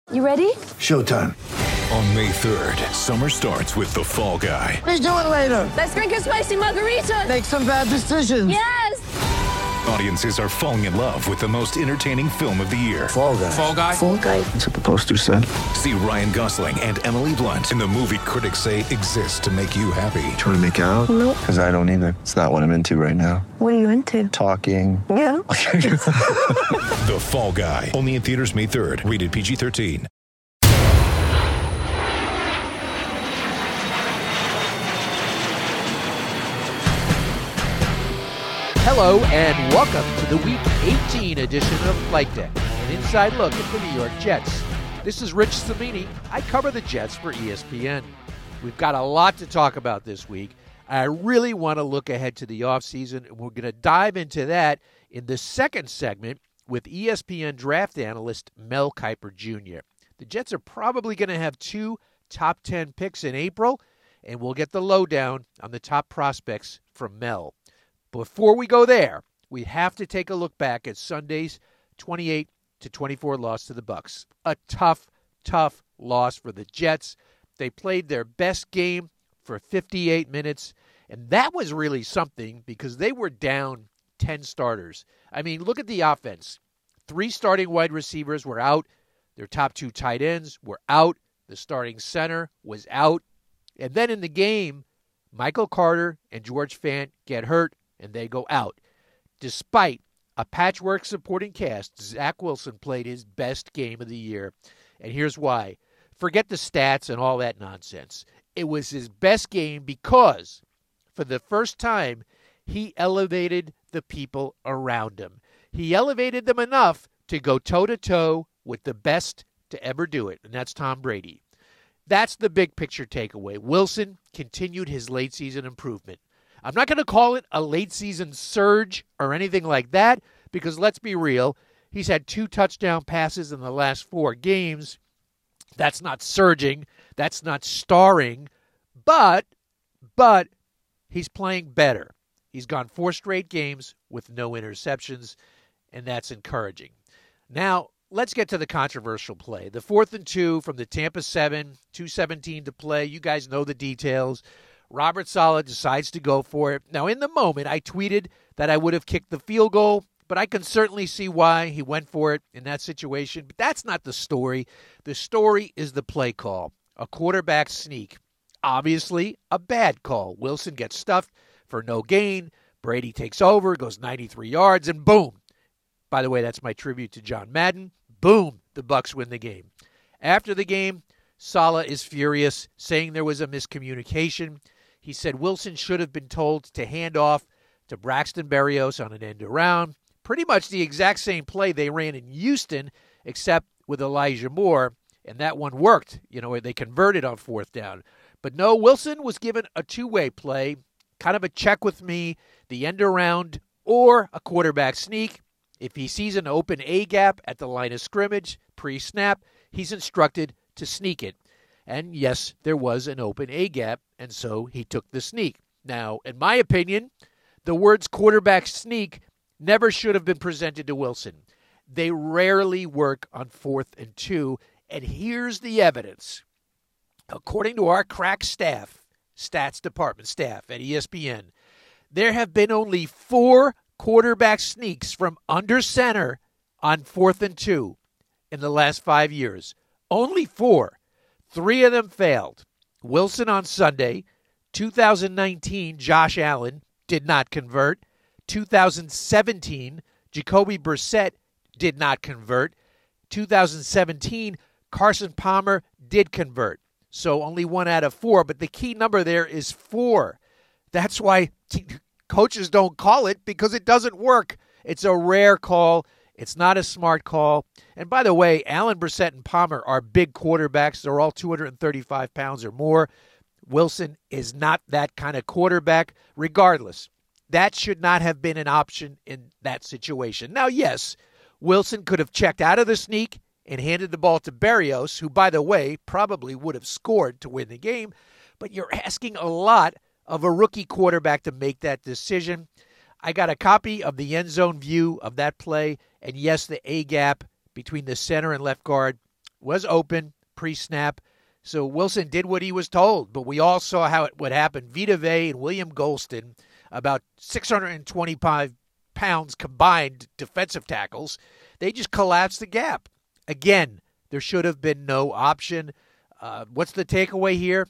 You ready? Showtime. On May 3rd, summer starts with The Fall Guy. Let's do it later. Let's drink a spicy margarita. Make some bad decisions. Yes! Audiences are falling in love with the most entertaining film of the year. Fall Guy. Fall Guy? Fall guy. That's what the poster said. See Ryan Gosling and Emily Blunt in the movie critics say exists to make you happy. Trying to make it out? Nope. Because I don't either. It's not what I'm into right now. What are you into? Talking. Yeah. The Fall Guy. Only in theaters May 3rd. Rated PG-13. Hello and welcome to the Week 18 edition of Flight Deck, an inside look at the New York Jets. This is Rich Cimini. I cover the Jets for ESPN. We've got a lot to talk about this week. I really want to look ahead to the offseason, and we're going to dive into that in the second segment with ESPN draft analyst Mel Kiper Jr. The Jets are probably going to have 2 top 10 picks in April, and we'll get the lowdown on the top prospects from Mel. Before we go there, we have to take a look back at Sunday's 28-24 loss to the Bucs. A tough loss for the Jets. They played their best game for 58 minutes, and that was really something because they were down 10 starters. I mean, look at the offense. 3 starting wide receivers were out. Their top 2 tight ends were out. The starting center was out. And then in the game, Michael Carter and George Fant get hurt, and they go out. Despite a patchwork supporting cast, Zach Wilson played his best game of the year. And here's why. Forget the stats and all that nonsense. It was his best game because, for the first time, he elevated the people around him. He elevated them enough to go toe-to-toe with the best to ever do it, and that's Tom Brady. That's the big picture takeaway. Wilson continued his late-season improvement. I'm not going to call it a late-season surge or anything like that because, let's be real, he's had 2 touchdown passes in the last 4 games. That's not surging. That's not starring. But he's playing better. He's gone 4 straight games with no interceptions, and that's encouraging. Now, let's get to the controversial play. The 4th and 2 from the Tampa 7, 2:17 to play. You guys know the details. Robert Saleh decides to go for it. Now, in the moment, I tweeted that I would have kicked the field goal, but I can certainly see why he went for it in that situation. But that's not the story. The story is the play call, a quarterback sneak. Obviously, a bad call. Wilson gets stuffed for no gain. Brady takes over, goes 93 yards, and boom. By the way, that's my tribute to John Madden. Boom, the Bucs win the game. After the game, Saleh is furious, saying there was a miscommunication. He said Wilson should have been told to hand off to Braxton Berrios on an end around. Pretty much the exact same play they ran in Houston, except with Elijah Moore, and that one worked. You know, they converted on 4th down. But no, Wilson was given a 2-way play, kind of a check with me, the end around, or a quarterback sneak. If he sees an open A-gap at the line of scrimmage, pre-snap, he's instructed to sneak it. And yes, there was an open A-gap, and so he took the sneak. Now, in my opinion, the words quarterback sneak never should have been presented to Wilson. They rarely work on 4th and 2, and here's the evidence. According to our crack stats department staff at ESPN, there have been only 4 quarterback sneaks from under center on 4th and 2 in the last 5 years. Only 4. 3 of them failed. Wilson on Sunday. 2019, Josh Allen did not convert. 2017, Jacoby Brissett did not convert. 2017, Carson Palmer did convert. So only 1 out of 4, but the key number there is 4. That's why coaches don't call it, because it doesn't work. It's a rare call. It's not a smart call. And by the way, Allen, Brissett, and Palmer are big quarterbacks. They're all 235 pounds or more. Wilson is not that kind of quarterback. Regardless, that should not have been an option in that situation. Now, yes, Wilson could have checked out of the sneak and handed the ball to Berrios, who, by the way, probably would have scored to win the game. But you're asking a lot of a rookie quarterback to make that decision. I got a copy of the end zone view of that play, and yes, the A-gap between the center and left guard was open pre-snap. So Wilson did what he was told, but we all saw how it would happen. Vita Vea and William Golston, about 625 pounds combined defensive tackles, they just collapsed the gap. Again, there should have been no option. What's the takeaway here?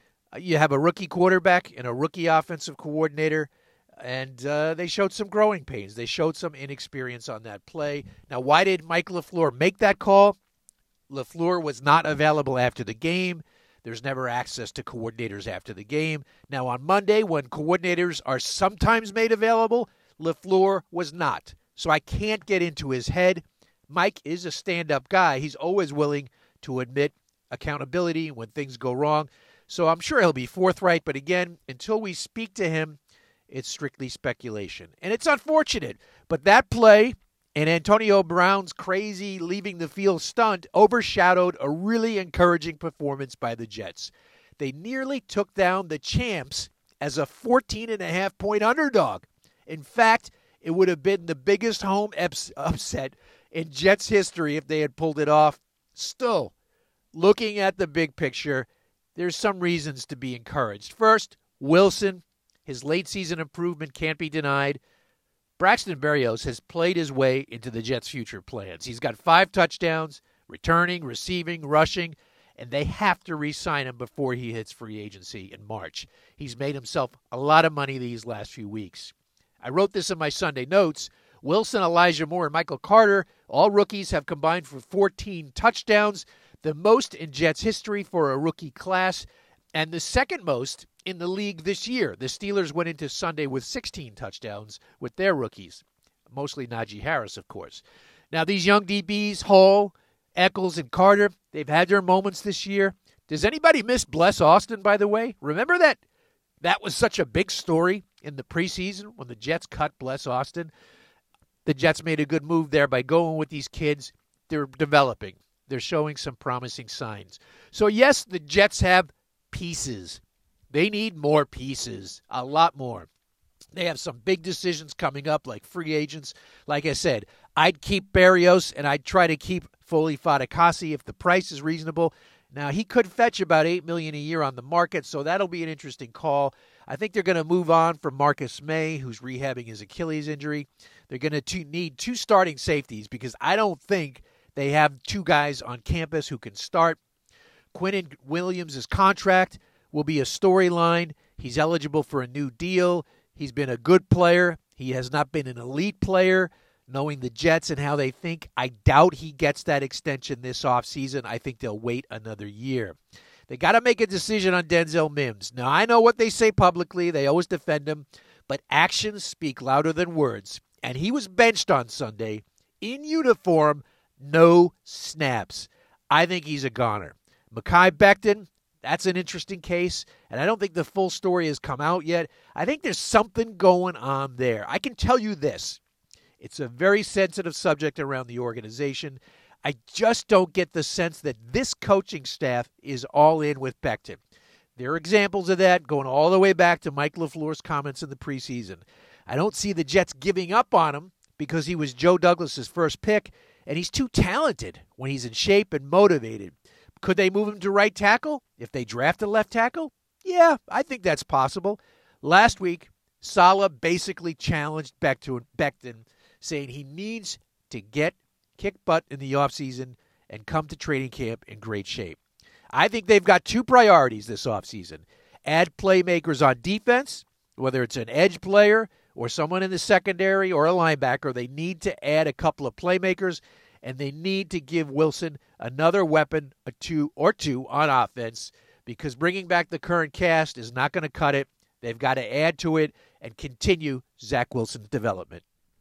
You have a rookie quarterback and a rookie offensive coordinator, and they showed some growing pains. They showed some inexperience on that play. Now, why did Mike LaFleur make that call? LaFleur was not available after the game. There's never access to coordinators after the game. Now, on Monday, when coordinators are sometimes made available, LaFleur was not. So I can't get into his head. Mike is a stand-up guy. He's always willing to admit accountability when things go wrong. So I'm sure he'll be forthright. But again, until we speak to him, it's strictly speculation. And it's unfortunate. But that play and Antonio Brown's crazy leaving the field stunt overshadowed a really encouraging performance by the Jets. They nearly took down the champs as a 14.5-point underdog. In fact, it would have been the biggest home upset in Jets history if they had pulled it off. Still, looking at the big picture, there's some reasons to be encouraged. First, Wilson, his late season improvement can't be denied. Braxton Berrios has played his way into the Jets' future plans. He's got 5 touchdowns, returning, receiving, rushing, and they have to re-sign him before he hits free agency in March. He's made himself a lot of money these last few weeks. I wrote this in my Sunday notes. Wilson, Elijah Moore, and Michael Carter, all rookies, have combined for 14 touchdowns, the most in Jets history for a rookie class, and the second most in the league this year. The Steelers went into Sunday with 16 touchdowns with their rookies, mostly Najee Harris, of course. Now, these young DBs, Hall, Eccles, and Carter, they've had their moments this year. Does anybody miss Bless Austin, by the way? Remember that? That was such a big story in the preseason when the Jets cut Bless Austin. The Jets made a good move there by going with these kids. They're developing. They're showing some promising signs. So, yes, the Jets have pieces. They need more pieces, a lot more. They have some big decisions coming up, like free agents. Like I said, I'd keep Berrios, and I'd try to keep Foley Fatukasi if the price is reasonable. Now, he could fetch about $8 million a year on the market, so that'll be an interesting call. I think they're going to move on from Marcus May, who's rehabbing his Achilles injury. They're going to need 2 starting safeties because I don't think they have 2 guys on campus who can start. Quinnen Williams' contract will be a storyline. He's eligible for a new deal. He's been a good player. He has not been an elite player. Knowing the Jets and how they think, I doubt he gets that extension this offseason. I think they'll wait another year. They got to make a decision on Denzel Mims. Now, I know what they say publicly. They always defend him. But actions speak louder than words. And he was benched on Sunday in uniform, no snaps. I think he's a goner. Mekhi Becton, that's an interesting case. And I don't think the full story has come out yet. I think there's something going on there. I can tell you this. It's a very sensitive subject around the organization. I just don't get the sense that this coaching staff is all in with Becton. There are examples of that going all the way back to Mike LaFleur's comments in the preseason. I don't see the Jets giving up on him because he was Joe Douglas's first pick, and he's too talented when he's in shape and motivated. Could they move him to right tackle if they draft a left tackle? Yeah, I think that's possible. Last week, Saleh basically challenged Becton, saying he needs to kick butt in the offseason and come to training camp in great shape. I think they've got 2 priorities this offseason. Add playmakers on defense, whether it's an edge player or someone in the secondary or a linebacker. They need to add a couple of playmakers, and they need to give Wilson another weapon, or two on offense, because bringing back the current cast is not going to cut it. They've got to add to it and continue Zach Wilson's development.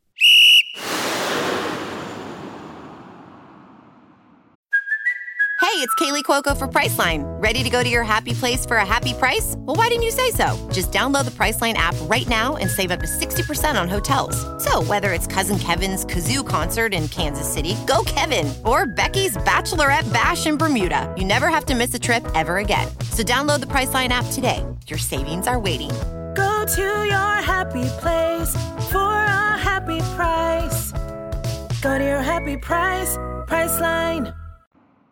Hey, it's Kaylee Cuoco for Priceline. Ready to go to your happy place for a happy price? Well, why didn't you say so? Just download the Priceline app right now and save up to 60% on hotels. So whether it's Cousin Kevin's Kazoo Concert in Kansas City, go Kevin, or Becky's Bachelorette Bash in Bermuda, you never have to miss a trip ever again. So download the Priceline app today. Your savings are waiting. Go to your happy place for a happy price. Go to your happy price, Priceline.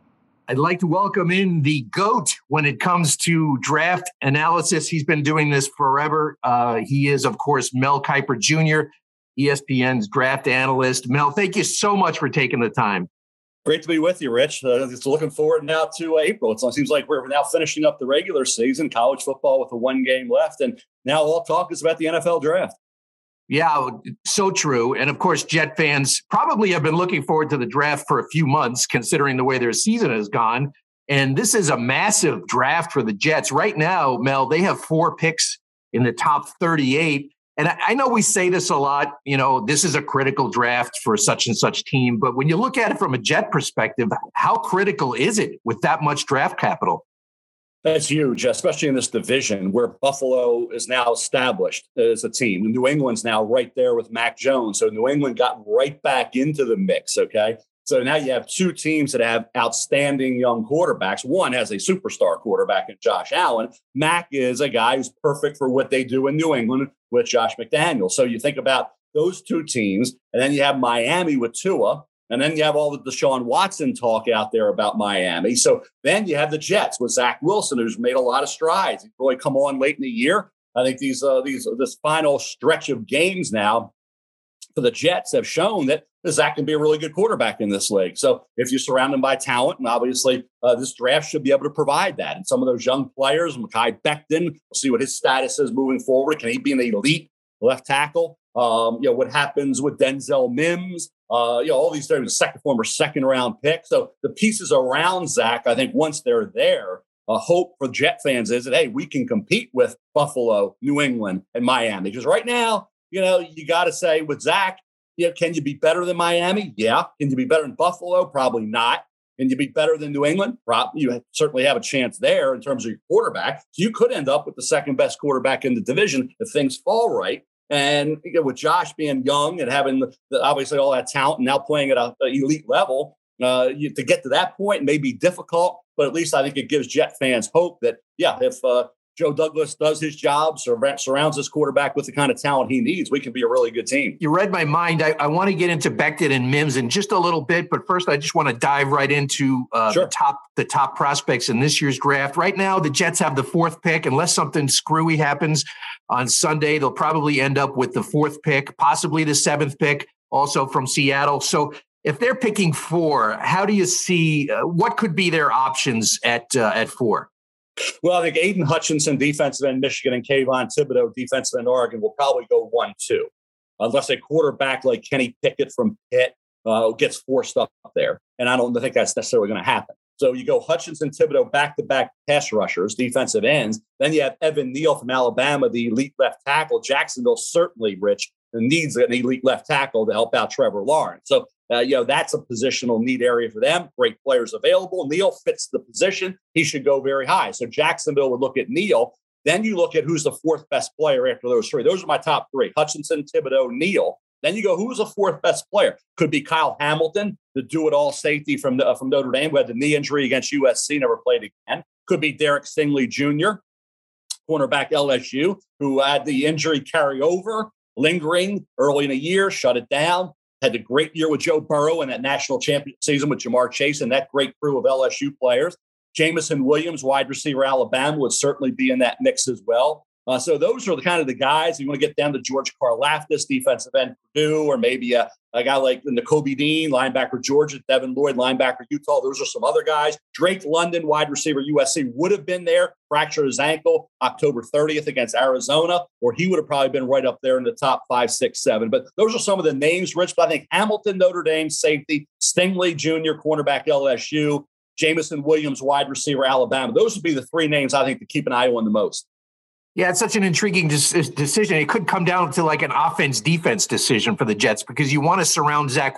I'd like to welcome in the GOAT when it comes to draft analysis. He's been doing this forever. He is, of course, Mel Kiper Jr., ESPN's draft analyst. Mel, thank you so much for taking the time. Great to be with you, Rich. Just looking forward now to April. It seems like we're now finishing up the regular season, college football with one game left, and now all talk is about the NFL draft. Yeah, so true. And of course, Jet fans probably have been looking forward to the draft for a few months, considering the way their season has gone. And this is a massive draft for the Jets. Right now, Mel, they have 4 picks in the top 38. And I know we say this a lot, this is a critical draft for such and such team. But when you look at it from a Jet perspective, how critical is it with that much draft capital? That's huge, especially in this division where Buffalo is now established as a team. New England's now right there with Mac Jones. So New England got right back into the mix, okay? So now you have 2 teams that have outstanding young quarterbacks. One has a superstar quarterback in Josh Allen. Mac is a guy who's perfect for what they do in New England with Josh McDaniels. So you think about those 2 teams, and then you have Miami with Tua. And then you have all the Deshaun Watson talk out there about Miami. So then you have the Jets with Zach Wilson, who's made a lot of strides. He's really come on late in the year. I think this final stretch of games now for the Jets have shown that Zach can be a really good quarterback in this league. So if you surround him by talent, and obviously this draft should be able to provide that. And some of those young players, Mekhi Becton, we'll see what his status is moving forward. Can he be an elite left tackle? What happens with Denzel Mims? All these former second round picks. So the pieces around Zach, I think once they're there, a hope for Jet fans is that, hey, we can compete with Buffalo, New England, and Miami. Because right now, you got to say with Zach, can you be better than Miami? Yeah. Can you be better than Buffalo? Probably not. Can you be better than New England? You certainly have a chance there in terms of your quarterback. So you could end up with the second best quarterback in the division if things fall right. And with Josh being young and having obviously all that talent and now playing at an elite level, to get to that point may be difficult. But at least I think it gives Jet fans hope that, if Joe Douglas does his job, surrounds his quarterback with the kind of talent he needs, we can be a really good team. You read my mind. I want to get into Becton and Mims in just a little bit, but first I just want to dive right into Sure. the top prospects in this year's draft. Right now, the Jets have the 4th pick. Unless something screwy happens on Sunday, they'll probably end up with the 4th pick, possibly the 7th pick, also from Seattle. So if they're picking 4, how do you see what could be their options at 4? Well, I think Aiden Hutchinson, defensive end Michigan, and Kayvon Thibodeau, defensive end Oregon, will probably go 1-2, unless a quarterback like Kenny Pickett from Pitt gets forced up there. And I don't think that's necessarily going to happen. So you go Hutchinson, Thibodeau, back-to-back pass rushers, defensive ends. Then you have Evan Neal from Alabama, the elite left tackle. Jacksonville certainly, Rich, needs an elite left tackle to help out Trevor Lawrence. So, that's a positional need area for them. Great players available. Neal fits the position. He should go very high. So Jacksonville would look at Neal. Then you look at who's the 4th best player after those 3. Those are my top 3, Hutchinson, Thibodeau, Neal. Then you go, who's the 4th best player? Could be Kyle Hamilton, the do-it-all safety from Notre Dame, who had the knee injury against USC, never played again. Could be Derek Stingley Jr., cornerback LSU, who had the injury carry over, lingering early in the year, shut it down. Had a great year with Joe Burrow in that national championship season with Jamar Chase and that great crew of LSU players. Jamison Williams, wide receiver, Alabama, would certainly be in that mix as well. So those are the kind of the guys. You want to get down to George Karlaftis, defensive end Purdue, or maybe a guy like Nakobe Dean, linebacker Georgia, Devin Lloyd, linebacker Utah. Those are some other guys. Drake London, wide receiver USC, would have been there, fractured his ankle October 30th against Arizona, or he would have probably been right up there in the top 5, 6, 7. But those are some of the names, Rich. But I think Hamilton, Notre Dame, safety, Stingley Jr., cornerback LSU, Jamison Williams, wide receiver Alabama. Those would be the 3 names I think to keep an eye on the most. Yeah, it's such an intriguing decision. It could come down to like an offense-defense decision for the Jets because you want to surround Zach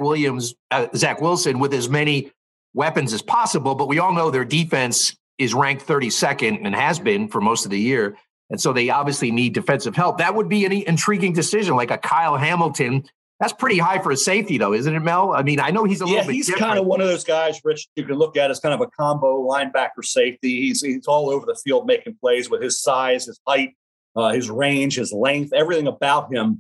Wilson with as many weapons as possible, but we all know their defense is ranked 32nd and has been for most of the year, and so they obviously need defensive help. That would be an intriguing decision, like a Kyle Hamilton. That's pretty high for a safety, though, isn't it, Mel? I mean, I know he's a little bit he's different. Kind of one of those guys, Rich, you can look at as kind of a combo linebacker safety. He's all over the field making plays with his size, his height, his range, his length. Everything about him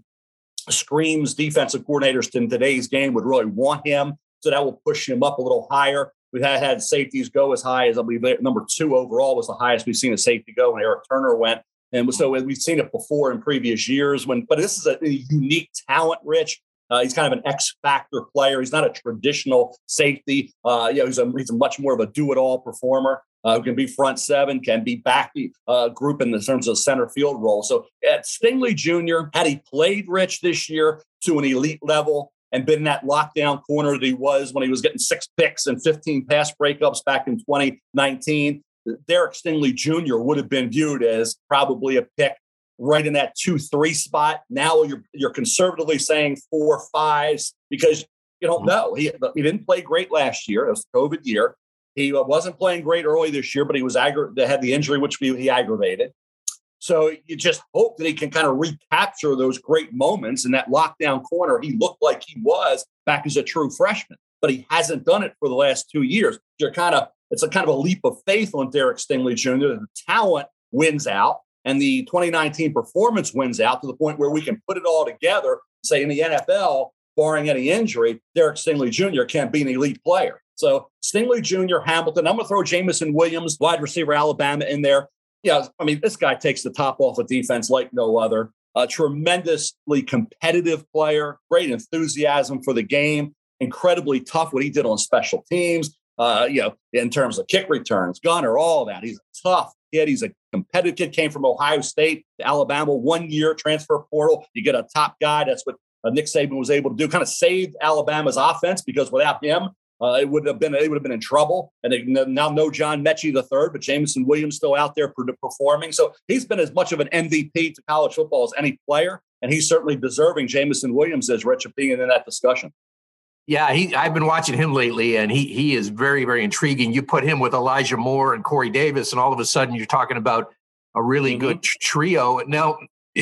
screams defensive coordinators in today's game would really want him. So that will push him up a little higher. We've had safeties go as high as, I believe, number 2 overall was the highest we've seen a safety go when Eric Turner went. And so we've seen it before in previous years. But this is a unique talent, Rich. He's kind of an X-factor player. He's not a traditional safety. He's a much more of a do-it-all performer who can be front 7, can be back group in terms of center field role. So at Stingley Jr., had he played, Rich, this year to an elite level and been that lockdown corner that he was when he was getting 6 picks and 15 pass breakups back in 2019, Derek Stingley Jr. would have been viewed as probably a pick right in that 2-3 spot. Now you're conservatively saying 4-5s because you don't know. He didn't play great last year. It was a COVID year. He wasn't playing great early this year, but he had the injury, which he aggravated. So you just hope that he can kind of recapture those great moments in that lockdown corner. He looked like he was back as a true freshman, but he hasn't done it for the last 2 years. It's a kind of a leap of faith on Derek Stingley Jr. The talent wins out. And the 2019 performance wins out to the point where we can put it all together, say in the NFL, barring any injury, Derek Stingley Jr. can't be an elite player. So Stingley Jr., Hamilton, I'm going to throw Jameson Williams, wide receiver, Alabama, in there. Yeah, I mean, this guy takes the top off of defense like no other. A tremendously competitive player, great enthusiasm for the game, incredibly tough what he did on special teams, in terms of kick returns, gunner, all that. He's a tough kid. He's a competitive kid, came from Ohio State to Alabama, 1 year transfer portal. You get a top guy. That's what Nick Saban was able to do, kind of saved Alabama's offense because without him, they would have been in trouble. And they now know John Mechie III, but Jameson Williams still out there performing. So he's been as much of an MVP to college football as any player, and he's certainly deserving, Jameson Williams, as Rich, of being in that discussion. Yeah, I've been watching him lately, and he is very, very intriguing. You put him with Elijah Moore and Corey Davis, and all of a sudden you're talking about a really good trio. Now,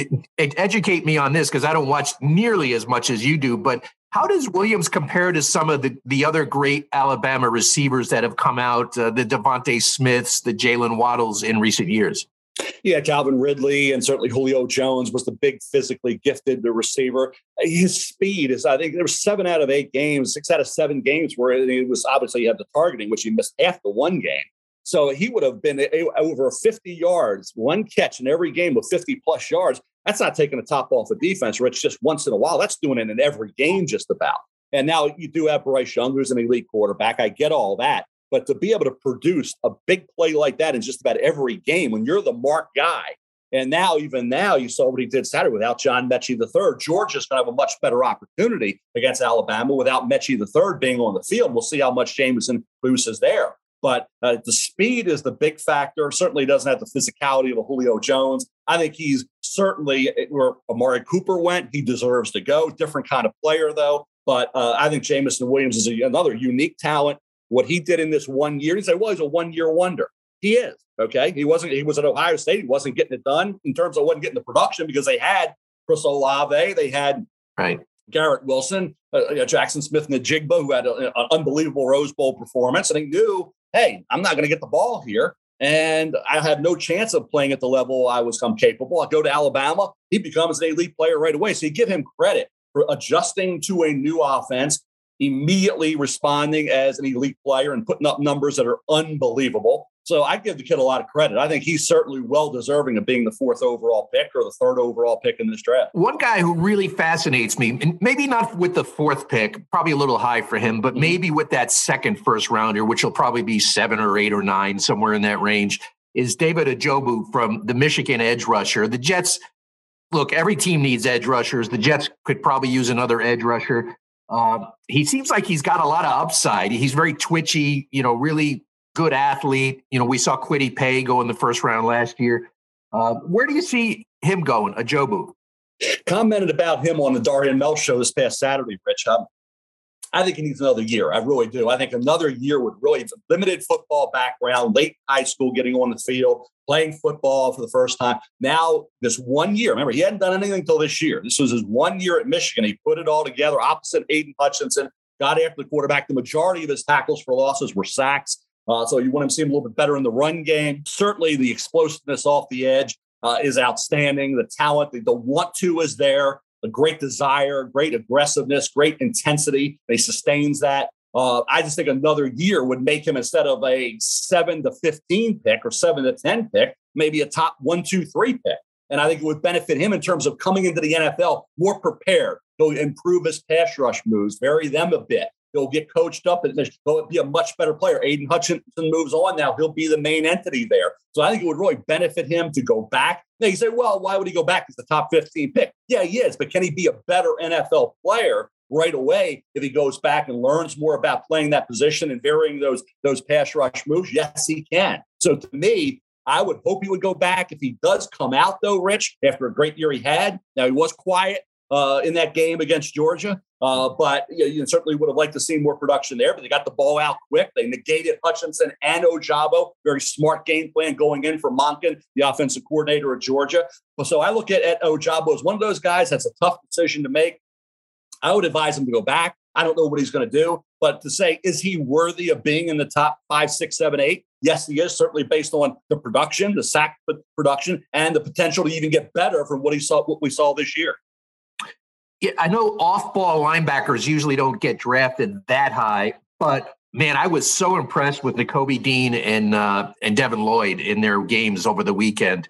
educate me on this because I don't watch nearly as much as you do, but how does Williams compare to some of the other great Alabama receivers that have come out, the Devontae Smiths, the Jalen Waddles in recent years? Yeah, Calvin Ridley and certainly Julio Jones was the big physically gifted receiver. His speed is, I think there were 7 out of 8 games, 6 out of 7 games where it was obviously he had the targeting, which he missed half the one game. So he would have been over 50 yards, one catch in every game with 50 plus yards. That's not taking the top off of defense, Rich, just once in a while. That's doing it in every game just about. And now you do have Bryce Young, who's an elite quarterback. I get all that. But to be able to produce a big play like that in just about every game when you're the mark guy, and even now, you saw what he did Saturday without John Mechie III. Georgia's going to have a much better opportunity against Alabama without Mechie III being on the field. We'll see how much Jameson produces there. But the speed is the big factor. Certainly doesn't have the physicality of a Julio Jones. I think he's certainly where Amari Cooper went. He deserves to go. Different kind of player, though. But I think Jameson Williams is another unique talent. What he did in this 1 year, you say, well, he's a 1 year wonder. He is, okay? He was at Ohio State. He wasn't getting it done in terms of wasn't getting the production because they had Chris Olave. They had Garrett Wilson, Jackson Smith-Njigba, who had an unbelievable Rose Bowl performance. And he knew, hey, I'm not going to get the ball here. And I have no chance of playing at the level I was capable. I go to Alabama. He becomes an elite player right away. So you give him credit for adjusting to a new offense, immediately responding as an elite player and putting up numbers that are unbelievable. So I give the kid a lot of credit. I think he's certainly well deserving of being the 4th overall pick or the 3rd overall pick in this draft. One guy who really fascinates me, and maybe not with the 4th pick, probably a little high for him, but maybe with that second first rounder, which will probably be 7 or 8 or 9, somewhere in that range, is David Ojabo from the Michigan edge rusher. The Jets, look, every team needs edge rushers. The Jets could probably use another edge rusher. He seems like he's got a lot of upside. He's very twitchy, really good athlete. We saw Kwity Paye go in the first round last year. Where do you see him going, Ojabo? Commented about him on the Darian Mel show this past Saturday, Rich. I think he needs another year. I really do. I think another year with really limited football background, late high school, getting on the field, playing football for the first time. Now, this 1 year, remember, he hadn't done anything until this year. This was his 1 year at Michigan. He put it all together opposite Aiden Hutchinson, got after the quarterback. The majority of his tackles for losses were sacks. So you want him to see him a little bit better in the run game. Certainly the explosiveness off the edge is outstanding. The talent, the want to is there. A great desire, great aggressiveness, great intensity. He sustains that. I just think another year would make him, instead of a 7 to 15 pick or 7 to 10 pick, maybe a top 1, 2, 3 pick. And I think it would benefit him in terms of coming into the NFL more prepared. He'll improve his pass rush moves, vary them a bit. He'll get coached up and he'll be a much better player. Aiden Hutchinson moves on now. He'll be the main entity there. So I think it would really benefit him to go back. Now you say, well, why would he go back as the top 15 pick? Yeah, he is. But can he be a better NFL player right away if he goes back and learns more about playing that position and varying those pass rush moves? Yes, he can. So to me, I would hope he would go back. If he does come out, though, Rich, after a great year he had. Now, he was quiet in that game against Georgia, but you certainly would have liked to see more production there. But they got the ball out quick. They negated Hutchinson and Ojabo. Very smart game plan going in for Monken, the offensive coordinator at Georgia. So I look at Ojabo as one of those guys that's a tough decision to make. I would advise him to go back. I don't know what he's going to do, but to say, is he worthy of being in the top 5, 6, 7, 8? Yes, he is, certainly based on the production, the sack production, and the potential to even get better from what we saw this year. Yeah, I know off-ball linebackers usually don't get drafted that high, but man, I was so impressed with Nakobe Dean and Devin Lloyd in their games over the weekend.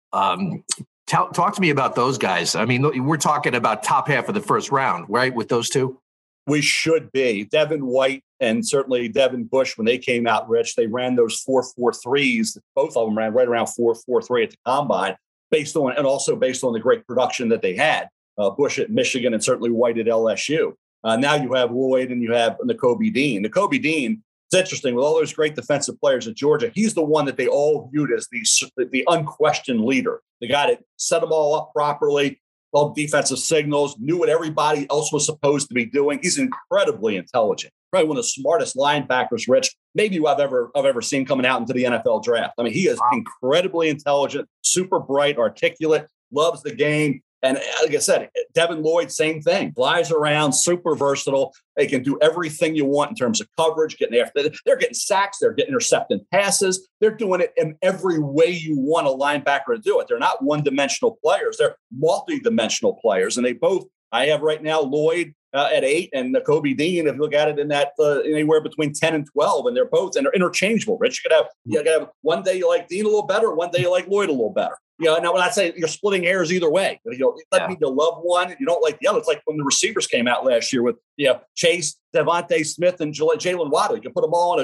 Talk to me about those guys. I mean, we're talking about top half of the first round, right, with those two? We should be. Devin White and certainly Devin Bush, when they came out, Rich, they ran those 4.43s. Both of them ran right around 4.43 at the combine, and also based on the great production that they had. Bush at Michigan and certainly White at LSU. Now you have Lloyd and you have Nakobe Dean. Nakobe Dean, it's interesting, with all those great defensive players at Georgia, he's the one that they all viewed as the unquestioned leader, the guy that set them all up properly, called defensive signals, knew what everybody else was supposed to be doing. He's incredibly intelligent. Probably one of the smartest linebackers, Rich, maybe I've ever seen coming out into the NFL draft. I mean, he is incredibly intelligent, super bright, articulate, loves the game. And like I said, Devin Lloyd, same thing. Flies around, super versatile. They can do everything you want in terms of coverage, getting after. They're getting sacks. They're getting intercepting passes. They're doing it in every way you want a linebacker to do it. They're not one-dimensional players. They're multi-dimensional players. And I have right now Lloyd at 8 and Nakobe Dean, if you look at it in that anywhere between 10 and 12, and they're interchangeable, Rich. You could have one day you like Dean a little better, one day you like Lloyd a little better. Now when I say you're splitting hairs either way, you let me to love one, you don't like the other. It's like when the receivers came out last year with Chase, Devontae Smith, and Jalen Waddle. You can put them all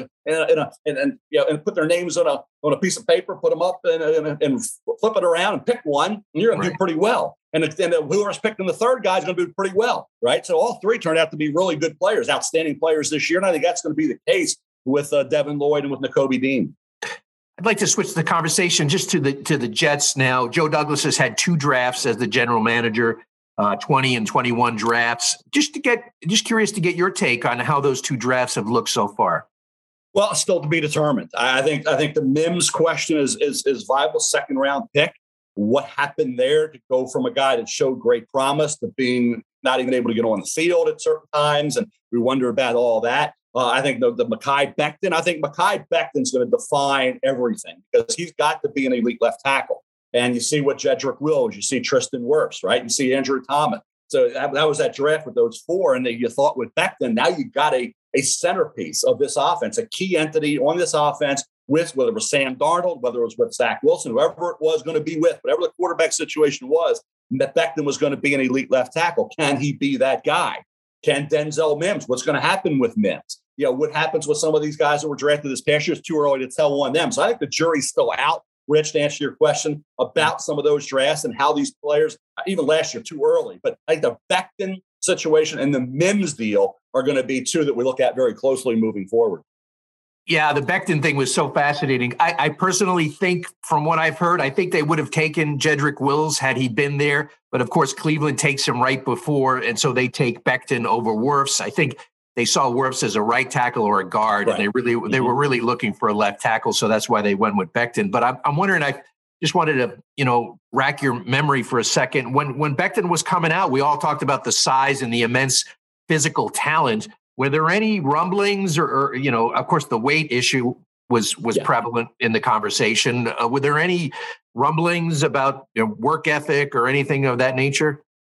and put their names on a piece of paper, put them up and flip it around and pick one, and you're going to do pretty well. And whoever's picking the third guy is going to do pretty well, right? So all three turned out to be really good players, outstanding players this year, and I think that's going to be the case with Devin Lloyd and with Nakobe Dean. I'd like to switch the conversation just to the Jets now. Joe Douglas has had 2 drafts as the general manager, 20 and 21 drafts. Just curious to get your take on how those 2 drafts have looked so far. Well, still to be determined. I think the Mims question is viable second round pick. What happened there to go from a guy that showed great promise to being not even able to get on the field at certain times, and we wonder about all that. I think the Mekhi Becton. I think Mekhi Becton's going to define everything because he's got to be an elite left tackle. And you see what Jedrick Wills, you see Tristan Wirfs, right? You see Andrew Thomas. So that was that draft with those 4, and you thought with Becton, now you got a centerpiece of this offense, a key entity on this offense. With whether it was Sam Darnold, whether it was with Zach Wilson, whoever it was going to be with, whatever the quarterback situation was, that Becton was going to be an elite left tackle. Can he be that guy? Can Denzel Mims? What's going to happen with Mims? What happens with some of these guys that were drafted this past year is too early to tell on them. So I think the jury's still out, Rich, to answer your question about some of those drafts and how these players, even last year, too early. But I think the Becton situation and the Mims deal are going to be 2 that we look at very closely moving forward. Yeah, the Becton thing was so fascinating. I personally think, from what I've heard, I think they would have taken Jedrick Wills had he been there. But, of course, Cleveland takes him right before, and so they take Becton over Wirfs. I think they saw Wirfs as a right tackle or a guard, right. And they were really looking for a left tackle, so that's why they went with Becton. But I'm wondering, I just wanted to, rack your memory for a second. When Becton was coming out, we all talked about the size and the immense physical talent. Were there any rumblings or of course, the weight issue was prevalent in the conversation. Were there any rumblings about work ethic or anything of that nature?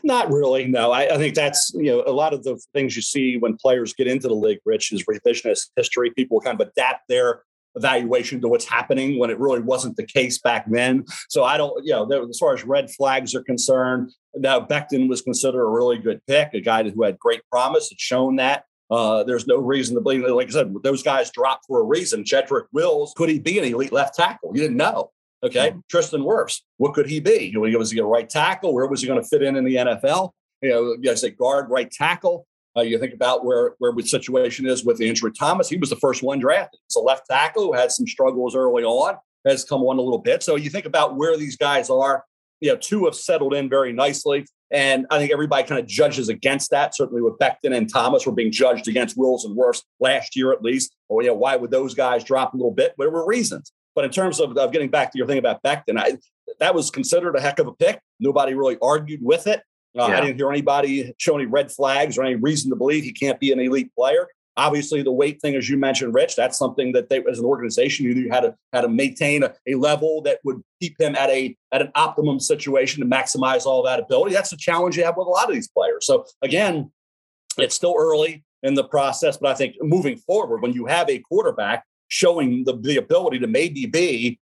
Not really. No, I think that's, a lot of the things you see when players get into the league, Rich, is revisionist history. People kind of adapt their evaluation to what's happening when it really wasn't the case back then. So I don't, as far as red flags are concerned, now Becton was considered a really good pick, a guy who had great promise, had shown that. There's no reason to believe, like I said, those guys dropped for a reason. Jedrick Wills, could he be an elite left tackle? You didn't know. Okay. Tristan Wirfs, what could he be? Was he a right tackle? Where was he going to fit in the NFL? I say guard, right tackle. You think about where the situation is with the injury. Thomas, he was the first one drafted. It's a left tackle who had some struggles early on, has come on a little bit. So you think about where these guys are. Two have settled in very nicely. And I think everybody kind of judges against that. Certainly with Becton and Thomas were being judged against Wills and Wirfs last year at least. Or, why would those guys drop a little bit? There were reasons. But in terms of getting back to your thing about Becton, that was considered a heck of a pick. Nobody really argued with it. I didn't hear anybody show any red flags or any reason to believe he can't be an elite player. Obviously, the weight thing, as you mentioned, Rich, that's something that they, as an organization, you had to maintain a level that would keep him at an optimum situation to maximize all that ability. That's the challenge you have with a lot of these players. So again, it's still early in the process, but I think moving forward, when you have a quarterback showing the ability to maybe be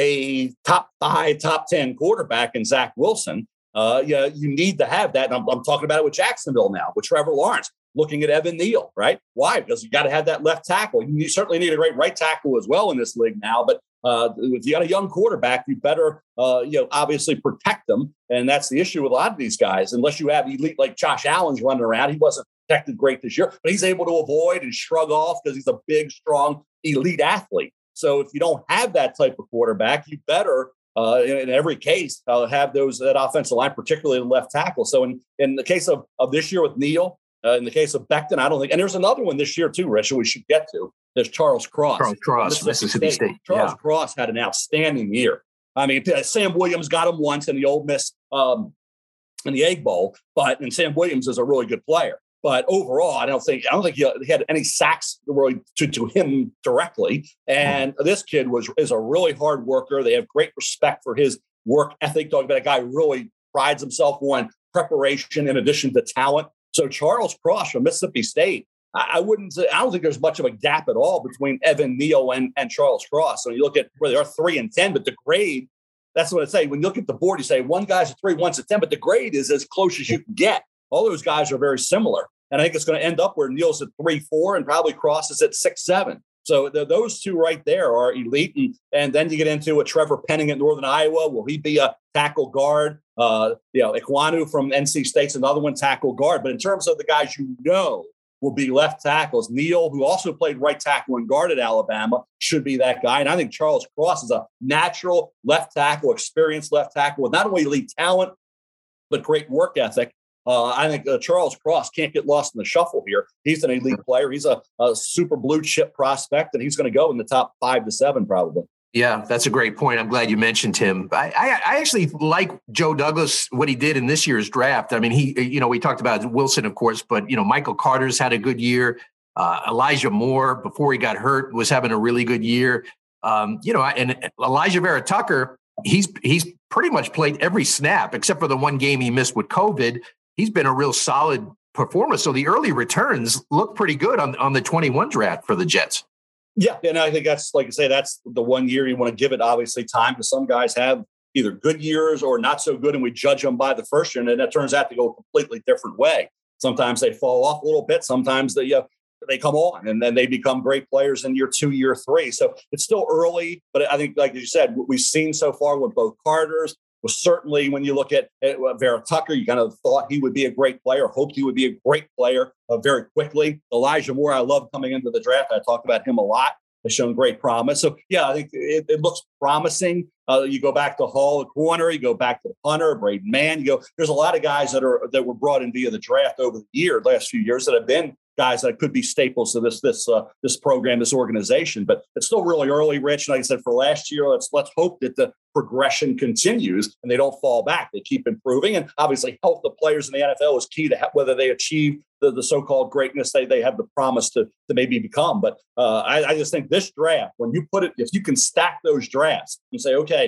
a top 5, top 10 quarterback in Zach Wilson, you need to have that. And I'm talking about it with Jacksonville now, with Trevor Lawrence, looking at Evan Neal, right? Why? Because you got to have that left tackle. You certainly need a great right tackle as well in this league now. But if you got a young quarterback, you better, obviously protect them. And that's the issue with a lot of these guys. Unless you have elite like Josh Allen's running around, he wasn't protected great this year, but he's able to avoid and shrug off because he's a big, strong, elite athlete. So if you don't have that type of quarterback, you better, in every case, have that offensive line, particularly the left tackle. So in the case of this year with Neal, in the case of Becton, I don't think, and there's another one this year too, Rich, we should get to. There's Charles Cross. Mississippi State. Charles Cross had an outstanding year. I mean, Sam Williams got him once in the Ole Miss in the Egg Bowl, and Sam Williams is a really good player. But overall, I don't think he had any sacks really to him directly. And this kid is a really hard worker. They have great respect for his work ethic. Talking about a guy who really prides himself on preparation in addition to talent. So Charles Cross from Mississippi State, I don't think there's much of a gap at all between Evan Neal and Charles Cross. So you look at where they are 3 and 10, but the grade, that's what I say. When you look at the board, you say one guy's a 3, one's a 10, but the grade is as close as you can get. All those guys are very similar. And I think it's going to end up where Neal's at 3-4 and probably Cross is at 6-7. So those two right there are elite. And then you get into a Trevor Penning at Northern Iowa. Will he be a tackle guard? Ikwanu from NC State's another one, tackle guard. But in terms of the guys will be left tackles, Neal, who also played right tackle and guard at Alabama, should be that guy. And I think Charles Cross is a natural left tackle, experienced left tackle with not only elite talent, but great work ethic. I think Charles Cross can't get lost in the shuffle here. He's an elite player. He's a super blue chip prospect, and he's going to go in the top 5 to 7 probably. Yeah, that's a great point. I'm glad you mentioned him. I actually like Joe Douglas, what he did in this year's draft. I mean, we talked about Wilson, of course, but, Michael Carter's had a good year. Elijah Moore, before he got hurt, was having a really good year. And Elijah Vera Tucker, he's pretty much played every snap except for the one game he missed with COVID. He's been a real solid performer. So the early returns look pretty good on the 21 draft for the Jets. Yeah, and I think that's, like I say, that's the one year you want to give it, obviously, time, because some guys have either good years or not so good, and we judge them by the first year, and then it turns out to go a completely different way. Sometimes they fall off a little bit. Sometimes they come on, and then they become great players in year 2, year 3. So it's still early, but I think, like you said, what we've seen so far with both Carters, was certainly when you look at Vera Tucker, you kind of thought he would be a great player, hoped he would be a great player very quickly. Elijah Moore, I love coming into the draft. I talked about him a lot. Has shown great promise. So, yeah, I think it looks promising. You go back to Hall at corner, you go back to Hunter, Braden Mann. There's a lot of guys that were brought in via the draft over the last few years that have been guys that could be staples to this program, this organization. But it's still really early, Rich. And like I said, for last year, let's hope that the progression continues and they don't fall back. They keep improving. And obviously, health of players in the NFL is key to whether they achieve the so-called greatness they have the promise to maybe become. But I just think this draft, when you put it, if you can stack those drafts and say, okay,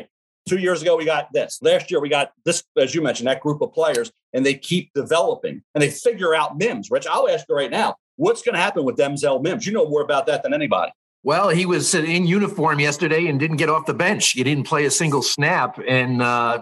2 years ago, we got this. Last year, we got this, as you mentioned, that group of players, and they keep developing and they figure out Mims. Rich, I'll ask you right now, what's going to happen with Denzel Mims? You know more about that than anybody. Well, he was in uniform yesterday and didn't get off the bench. He didn't play a single snap. And,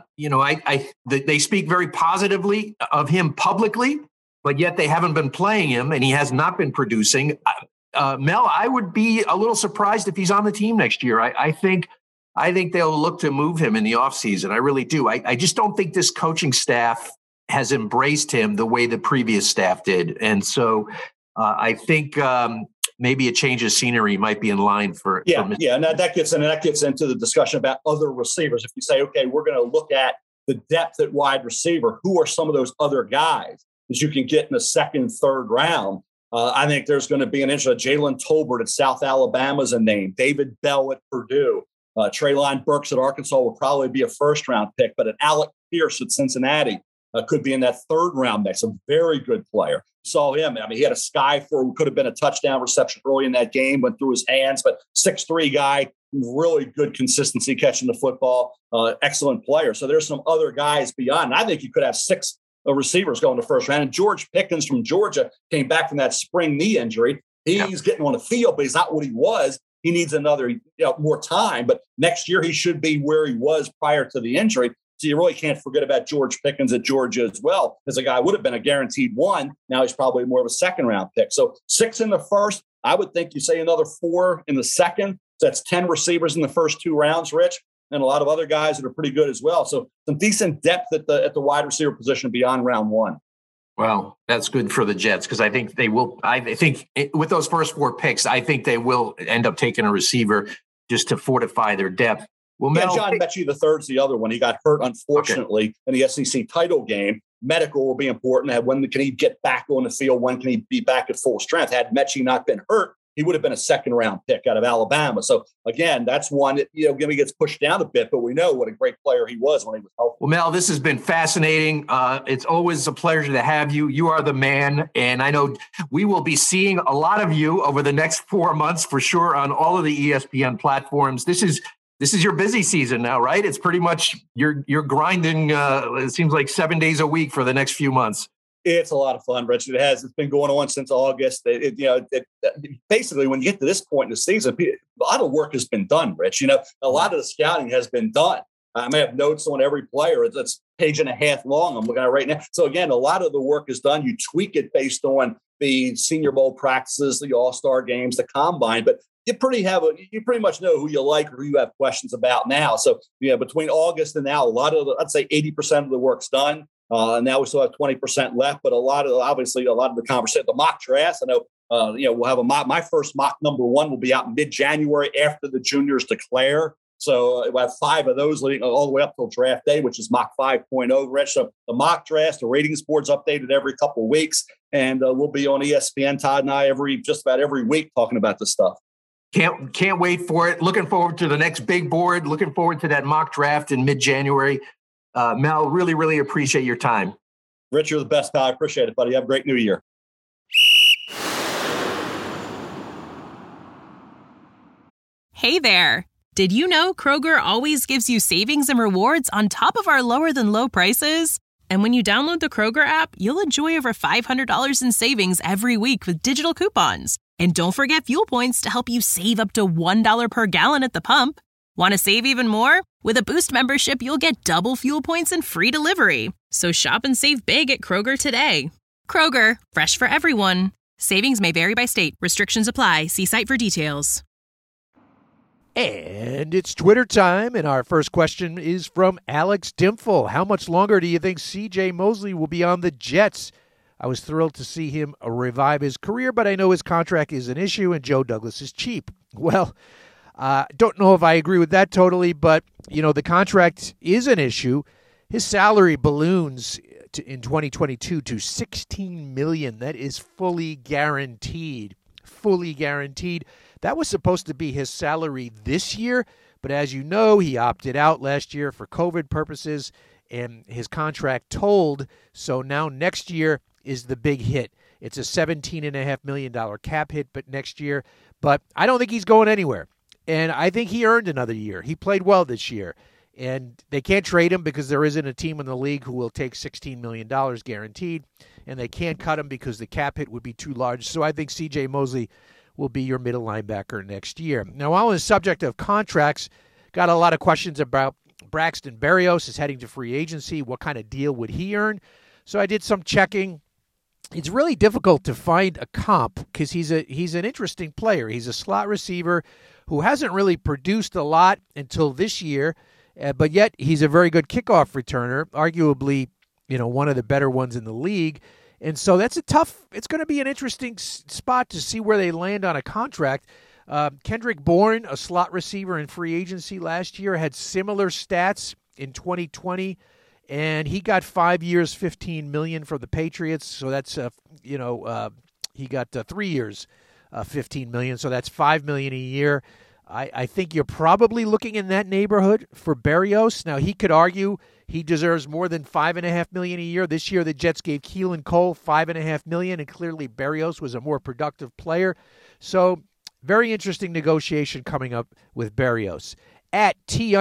they speak very positively of him publicly, but yet they haven't been playing him and he has not been producing. Mel, I would be a little surprised if he's on the team next year. I think they'll look to move him in the offseason. I really do. I just don't think this coaching staff has embraced him the way the previous staff did. And so I think maybe a change of scenery might be in line for and that gets into the discussion about other receivers. If you say, okay, we're going to look at the depth at wide receiver, who are some of those other guys that you can get in the second, third round? I think there's going to be an interest. Jalen Tolbert at South Alabama is a name. David Bell at Purdue. Treylon Burks at Arkansas will probably be a first-round pick, but an Alec Pierce at Cincinnati could be in that third-round mix. A very good player. Saw him. I mean, he had a sky for could have been a touchdown reception early in that game, went through his hands, but 6'3" guy, really good consistency catching the football, excellent player. So there's some other guys beyond. I think you could have 6 receivers going to first round. And George Pickens from Georgia came back from that spring knee injury. He's getting on the field, but he's not what he was. He needs another, more time. But next year he should be where he was prior to the injury. So you really can't forget about George Pickens at Georgia as well. As a guy would have been a guaranteed 1. Now he's probably more of a second-round pick. So 6 in the first. I would think you say another 4 in the second. So that's 10 receivers in the first 2 rounds, Rich, and a lot of other guys that are pretty good as well. So some decent depth at the wide receiver position beyond round 1. Well, that's good for the Jets because I think they will. I think with those first 4 picks, I think they will end up taking a receiver just to fortify their depth. Well, Mel, John Mechie the third's the other one. He got hurt, unfortunately, in the SEC title game. Medical will be important. When can he get back on the field? When can he be back at full strength? Had Mechie not been hurt, he would have been a second-round pick out of Alabama. So, again, that's one that, maybe gets pushed down a bit, but we know what a great player he was when he was healthy. Well, Mel, this has been fascinating. It's always a pleasure to have you. You are the man, and I know we will be seeing a lot of you over the next 4 months for sure on all of the ESPN platforms. This is your busy season now, right? It's pretty much you're grinding. It seems like 7 days a week for the next few months. It's a lot of fun, Rich. It's been going on since August. Basically, when you get to this point in the season, a lot of work has been done, Rich. A lot of the scouting has been done. I may have notes on every player. It's a page and a half long. I'm looking at it right now. So again, a lot of the work is done. You tweak it based on the Senior Bowl practices, the All-Star games, the Combine, but you pretty much know who you like or who you have questions about now. So between August and now, I'd say 80% of the work's done. Now we still have 20% left, but a lot of the conversation, the mock drafts. I know, we'll have a mock. My first mock number 1 will be out mid-January after the juniors declare. So we'll have 5 of those leading all the way up till draft day, which is mock 5.0. Rich, so the mock drafts, the ratings board's updated every couple of weeks, and we'll be on ESPN, Todd and I, just about every week talking about this stuff. Can't wait for it. Looking forward to the next big board. Looking forward to that mock draft in mid-January. Mel, really, really appreciate your time. Rich, you're the best, pal. I appreciate it, buddy. Have a great new year. Hey there. Did you know Kroger always gives you savings and rewards on top of our lower than low prices? And when you download the Kroger app, you'll enjoy over $500 in savings every week with digital coupons. And don't forget fuel points to help you save up to $1 per gallon at the pump. Want to save even more? With a Boost membership, you'll get double fuel points and free delivery. So shop and save big at Kroger today. Kroger, fresh for everyone. Savings may vary by state. Restrictions apply. See site for details. And it's Twitter time, and our first question is from Alex Dimfel. How much longer do you think C.J. Mosley will be on the Jets? I was thrilled to see him revive his career, but I know his contract is an issue and Joe Douglas is cheap. Well, don't know if I agree with that totally, but, the contract is an issue. His salary balloons in 2022 to $16 million. That is fully guaranteed. Fully guaranteed. That was supposed to be his salary this year, but as you know, he opted out last year for COVID purposes, and his contract told. So now next year is the big hit. It's a $17.5 million cap hit, but next year. But I don't think he's going anywhere. And I think he earned another year. He played well this year. And they can't trade him because there isn't a team in the league who will take $16 million guaranteed. And they can't cut him because the cap hit would be too large. So I think C.J. Mosley will be your middle linebacker next year. Now, while on the subject of contracts, got a lot of questions about Braxton Berrios is heading to free agency. What kind of deal would he earn? So I did some checking. It's really difficult to find a comp because he's an interesting player. He's a slot receiver who hasn't really produced a lot until this year, but yet he's a very good kickoff returner, arguably, one of the better ones in the league. And so it's going to be an interesting spot to see where they land on a contract. Kendrick Bourne, a slot receiver in free agency last year, had similar stats in 2020. And he got 5 years, $15 million from the Patriots. So that's, he got 3 years, $15 million. So that's $5 million a year. I think you're probably looking in that neighborhood for Berrios. Now, he could argue he deserves more than $5.5 million a year. This year, the Jets gave Keelan Cole $5.5 million, and clearly Berrios was a more productive player. So very interesting negotiation coming up with Berrios. At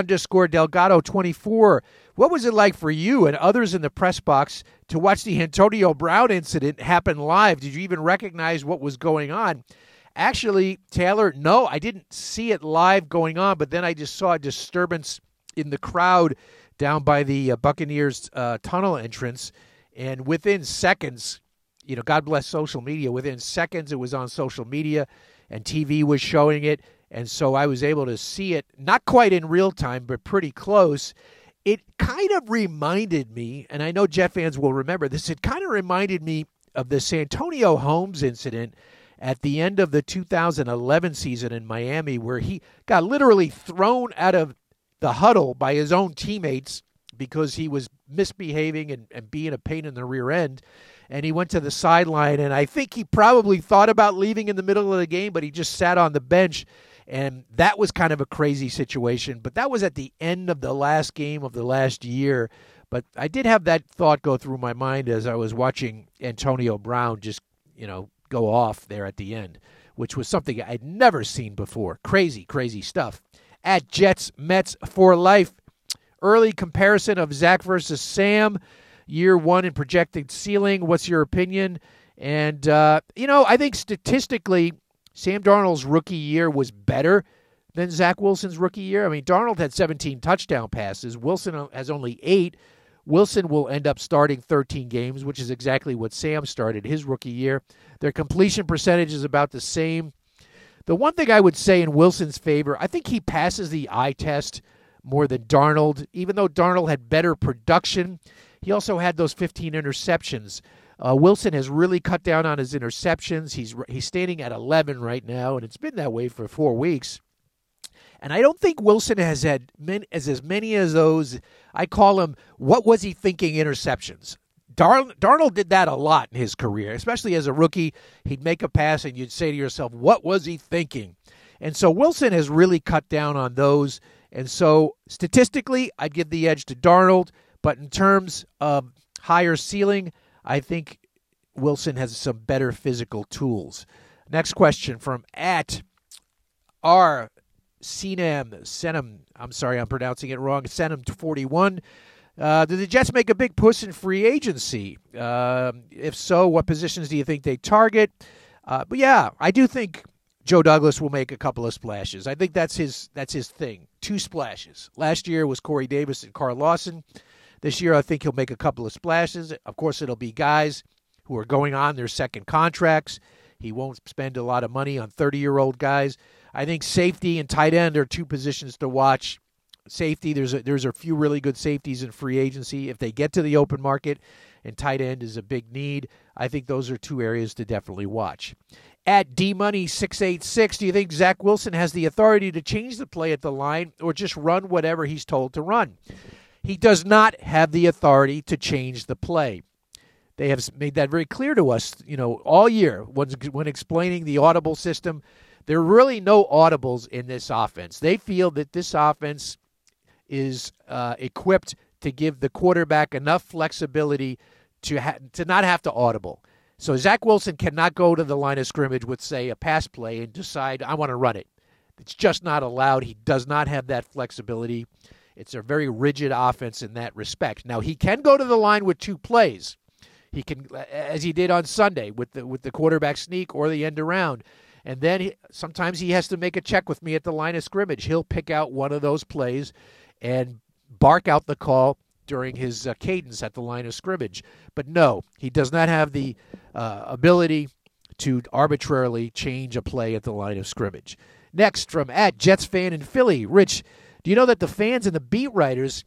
T_Delgado24, what was it like for you and others in the press box to watch the Antonio Brown incident happen live? Did you even recognize what was going on? Actually, Taylor, no, I didn't see it live going on, but then I just saw a disturbance in the crowd down by the Buccaneers tunnel entrance, and within seconds, God bless social media, within seconds it was on social media, and TV was showing it. And so I was able to see it, not quite in real time, but pretty close. It kind of reminded me, and I know Jet fans will remember this, it kind of reminded me of the Santonio Holmes incident at the end of the 2011 season in Miami, where he got literally thrown out of the huddle by his own teammates because he was misbehaving and being a pain in the rear end. And he went to the sideline, and I think he probably thought about leaving in the middle of the game, but he just sat on the bench. And that was kind of a crazy situation. But that was at the end of the last game of the last year. But I did have that thought go through my mind as I was watching Antonio Brown just, go off there at the end, which was something I'd never seen before. Crazy, crazy stuff. At Jets Mets for life, early comparison of Zach versus Sam, year one and projected ceiling. What's your opinion? And, I think statistically, Sam Darnold's rookie year was better than Zach Wilson's rookie year. I mean, Darnold had 17 touchdown passes. Wilson has only 8. Wilson will end up starting 13 games, which is exactly what Sam started his rookie year. Their completion percentage is about the same. The one thing I would say in Wilson's favor, I think he passes the eye test more than Darnold. Even though Darnold had better production, he also had those 15 interceptions. Wilson has really cut down on his interceptions. He's standing at 11 right now, and it's been that way for 4 weeks. And I don't think Wilson has had as many as those, I call them, what was he thinking interceptions. Darnold did that a lot in his career, especially as a rookie. He'd make a pass, and you'd say to yourself, what was he thinking? And so Wilson has really cut down on those. And so statistically, I'd give the edge to Darnold. But in terms of higher ceiling, I think Wilson has some better physical tools. Next question from at Senum. I'm sorry, I'm pronouncing it wrong. Senum41. Did the Jets make a big push in free agency? If so, what positions do you think they target? But yeah, I do think Joe Douglas will make a couple of splashes. I think that's his thing. 2 splashes. Last year was Corey Davis and Carl Lawson. This year, I think he'll make a couple of splashes. Of course, it'll be guys who are going on their second contracts. He won't spend a lot of money on 30-year-old guys. I think safety and tight end are 2 positions to watch. Safety, there's a few really good safeties in free agency if they get to the open market, and tight end is a big need. I think those are 2 areas to definitely watch. At DMoney686, do you think Zach Wilson has the authority to change the play at the line or just run whatever he's told to run? He does not have the authority to change the play. They have made that very clear to us, all year when explaining the audible system. There are really no audibles in this offense. They feel that this offense is equipped to give the quarterback enough flexibility to not have to audible. So Zach Wilson cannot go to the line of scrimmage with, say, a pass play and decide, I want to run it. It's just not allowed. He does not have that flexibility. It's a very rigid offense in that respect. Now, he can go to the line with 2 plays. He can, as he did on Sunday with the quarterback sneak or the end around. And then sometimes he has to make a check with me at the line of scrimmage. He'll pick out one of those plays and bark out the call during his cadence at the line of scrimmage. But no, he does not have the ability to arbitrarily change a play at the line of scrimmage. Next, from @JetsFan in Philly. Rich, do you know that the fans and the beat writers,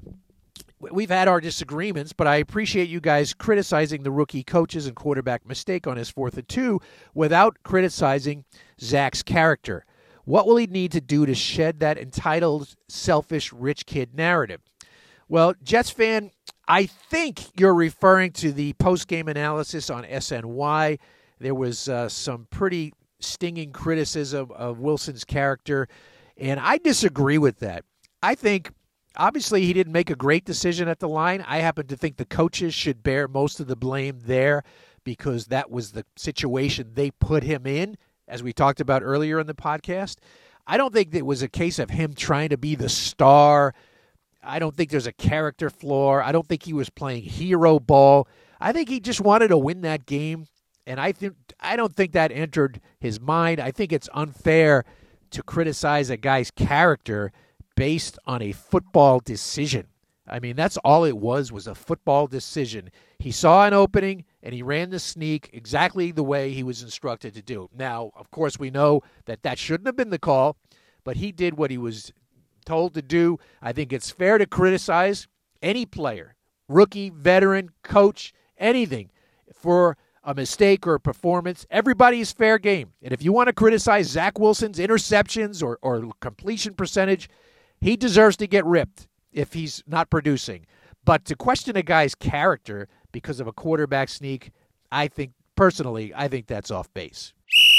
we've had our disagreements, but I appreciate you guys criticizing the rookie coaches and quarterback mistake on his 4th and 2 without criticizing Zach's character. What will he need to do to shed that entitled, selfish, rich kid narrative? Well, Jets fan, I think you're referring to the post-game analysis on SNY. There was some pretty stinging criticism of Wilson's character, and I disagree with that. I think, obviously, he didn't make a great decision at the line. I happen to think the coaches should bear most of the blame there because that was the situation they put him in, as we talked about earlier in the podcast. I don't think it was a case of him trying to be the star. I don't think there's a character flaw. I don't think he was playing hero ball. I think he just wanted to win that game, and I don't think that entered his mind. I think it's unfair to criticize a guy's character based on a football decision. I mean, that's all it was a football decision. He saw an opening, and he ran the sneak exactly the way he was instructed to do. Now, of course, we know that shouldn't have been the call, but he did what he was told to do. I think it's fair to criticize any player, rookie, veteran, coach, anything, for a mistake or a performance. Everybody's fair game. And if you want to criticize Zach Wilson's interceptions or completion percentage, he deserves to get ripped if he's not producing. But to question a guy's character because of a quarterback sneak, I think that's off base.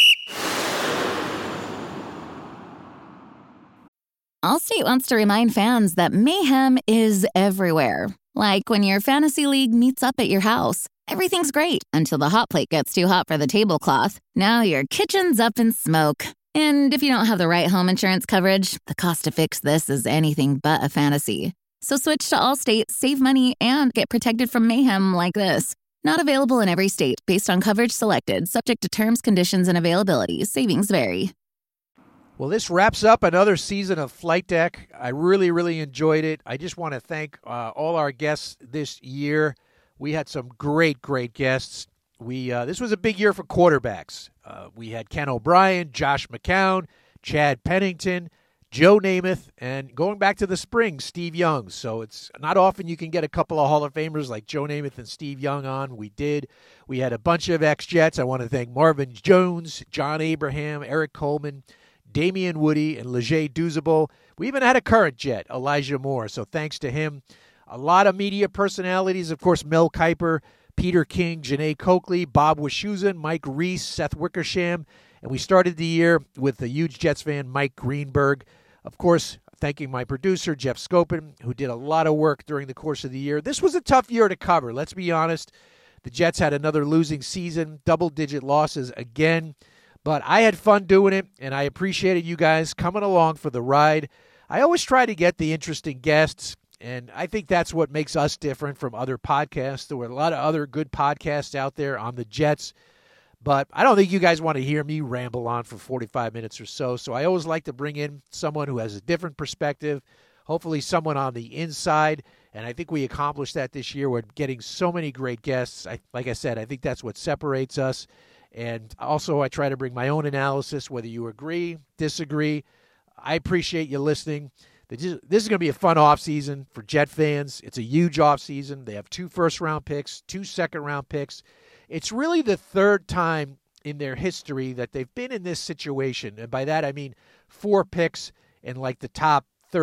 Allstate wants to remind fans that mayhem is everywhere. Like when your fantasy league meets up at your house. Everything's great until the hot plate gets too hot for the tablecloth. Now your kitchen's up in smoke. And if you don't have the right home insurance coverage, the cost to fix this is anything but a fantasy. So switch to Allstate, save money, and get protected from mayhem like this. Not available in every state based on coverage selected, subject to terms, conditions, and availability. Savings vary. Well, this wraps up another season of Flight Deck. I really, really enjoyed it. I just want to thank all our guests this year. We had some great, great guests. This was a big year for quarterbacks. We had Ken O'Brien, Josh McCown, Chad Pennington, Joe Namath, and going back to the spring, Steve Young. So it's not often you can get a couple of Hall of Famers like Joe Namath and Steve Young on. We did. We had a bunch of ex-Jets. I want to thank Marvin Jones, John Abraham, Eric Coleman, Damian Woody, and Leger Douzable. We even had a current Jet, Elijah Moore, so thanks to him. A lot of media personalities, of course, Mel Kiper, Peter King, Janae Coakley, Bob Wischusen, Mike Reese, Seth Wickersham, and we started the year with a huge Jets fan, Mike Greenberg. Of course, thanking my producer, Jeff Scopin, who did a lot of work during the course of the year. This was a tough year to cover, let's be honest. The Jets had another losing season, double-digit losses again. But I had fun doing it, and I appreciated you guys coming along for the ride. I always try to get the interesting guests, and I think that's what makes us different from other podcasts. There were a lot of other good podcasts out there on the Jets, but I don't think you guys want to hear me ramble on for 45 minutes or so. So I always like to bring in someone who has a different perspective, hopefully someone on the inside, and I think we accomplished that this year. We're getting so many great guests. Like I said, I think that's what separates us. And also, I try to bring my own analysis, whether you agree, disagree. I appreciate you listening. This is going to be a fun offseason for Jet fans. It's a huge offseason. They have 2 first-round picks, 2 second-round picks. It's really the third time in their history that they've been in this situation. And by that, I mean 4 picks in like the top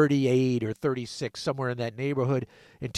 38 or 36, somewhere in that neighborhood. In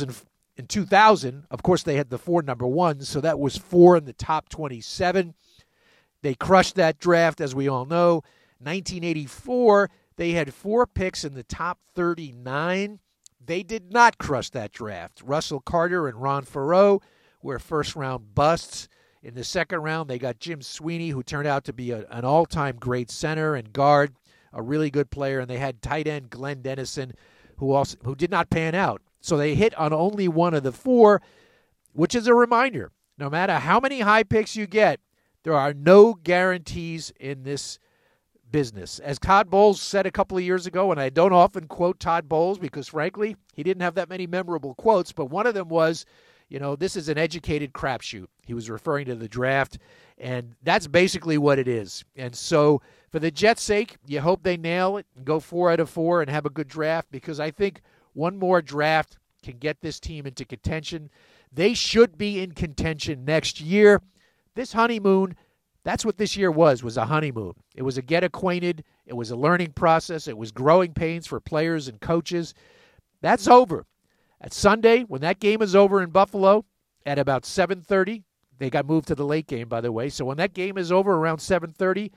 2000, of course, they had the 4 number ones, so that was 4 in the top 27. They crushed that draft, as we all know. 1984, they had 4 picks in the top 39. They did not crush that draft. Russell Carter and Ron Farrow were first-round busts. In the second round, they got Jim Sweeney, who turned out to be an all-time great center and guard, a really good player, and they had tight end Glenn Dennison, who did not pan out. So they hit on only one of the four, which is a reminder. No matter how many high picks you get, there are no guarantees in this business. As Todd Bowles said a couple of years ago, and I don't often quote Todd Bowles because, frankly, he didn't have that many memorable quotes, but one of them was, this is an educated crapshoot. He was referring to the draft, and that's basically what it is. And so for the Jets' sake, you hope they nail it and go 4 out of 4 and have a good draft, because I think one more draft can get this team into contention. They should be in contention next year. This honeymoon, that's what this year was a honeymoon. It was a get acquainted. It was a learning process. It was growing pains for players and coaches. That's over. At Sunday, when that game is over in Buffalo at about 7:30, they got moved to the late game, by the way. So when that game is over around 7:30,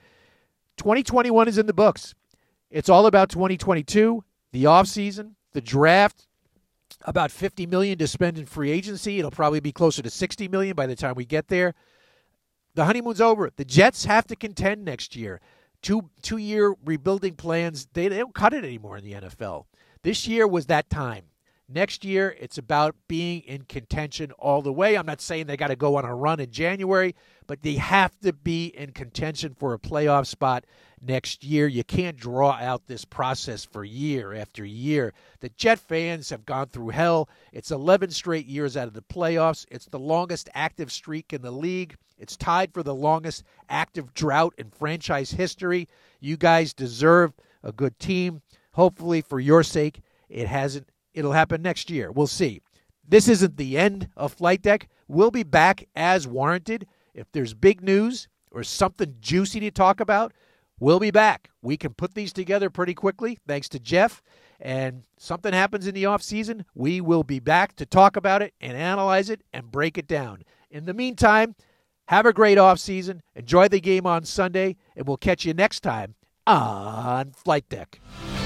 2021 is in the books. It's all about 2022, the offseason, the draft, about $50 million to spend in free agency. It'll probably be closer to $60 million by the time we get there. The honeymoon's over. The Jets have to contend next year. Two-year rebuilding plans, they don't cut it anymore in the NFL. This year was that time. Next year, it's about being in contention all the way. I'm not saying they got to go on a run in January, but they have to be in contention for a playoff spot next year. You can't draw out this process for year after year. The Jet fans have gone through hell. It's 11 straight years out of the playoffs. It's the longest active streak in the league. It's tied for the longest active drought in franchise history. You guys deserve a good team. Hopefully, for your sake, it'll happen next year. We'll see. This isn't the end of Flight Deck. We'll be back as warranted. If there's big news or something juicy to talk about, we'll be back. We can put these together pretty quickly, thanks to Jeff. And something happens in the offseason, we will be back to talk about it and analyze it and break it down. In the meantime, have a great offseason. Enjoy the game on Sunday, and we'll catch you next time on Flight Deck.